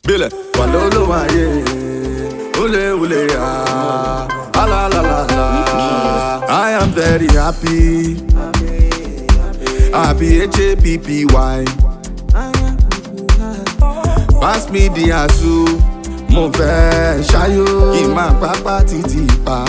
Bile, walolo maye, ule ule ah, la la la la. I am very happy, happy H-A-P-P-Y. Pass me the asu, mo fẹ́ ṣayo, kí n má pápá títí pa.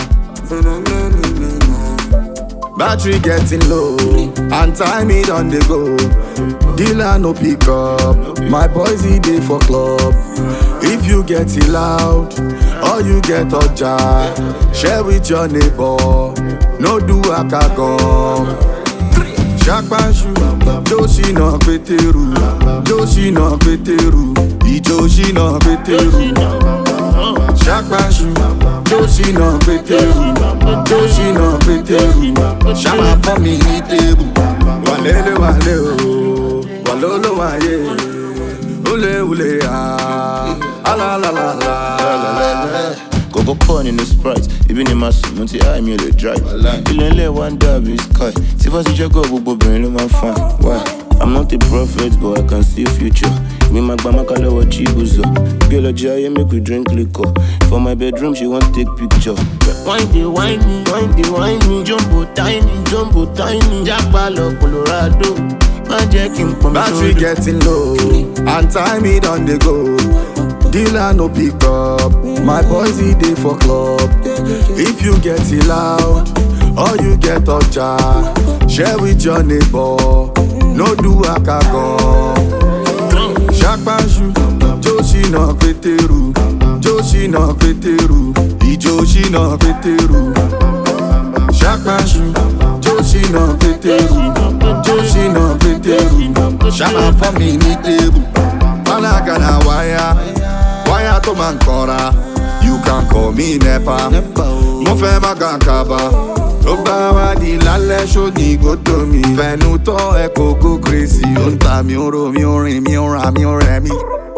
Battery getting low, and time it on the go. Dealer no pick up, my boys he dey for club. If you get it loud, or you get oja, share with your neighbor. No do akagan. Shakpashu, Joshi no peteru, Joshi no peteru, Ijoshi no peteru. Shakpashu, Joshi no peteru, Joshi no peteru. Shama for me ni tebu, walele wale o, walolo waye, ule ule ah, la la la la. Go porn in the Sprite, even in my suit, until I'm here to drive. Feeling like one dab is sky. See if I see your go, brain in my fan. Why? I'm not a prophet, but I can see future. Me my grandma call her chibuzo. Girl a jay, make we drink liquor. For my bedroom, she want take picture. Wine me, jumbo tiny, Jackpalo, Colorado. Battery getting low, and time it on the go. Dealer no pick up, my boys he dey for club. If you get it loud, or you get oja, share with your neighbor. No do akagan. Shakpashu, Joshi no peteru, Joshi no peteru, Ijoshi no peteru. Shakpashu, Joshi no peteru, Joshi no peteru. Shama for me ni tebu, Malaga na wire. Wire to Mancora, you can call me Nepa. Mo fẹ́ má gan kaba, tó bá wá di lálẹ́ ṣóní go to mi. Fẹnu tọ́ ẹ kò go crazy, ó ń ta mi ó ro mi ó rìn mi ó ra mi ó rẹ mi.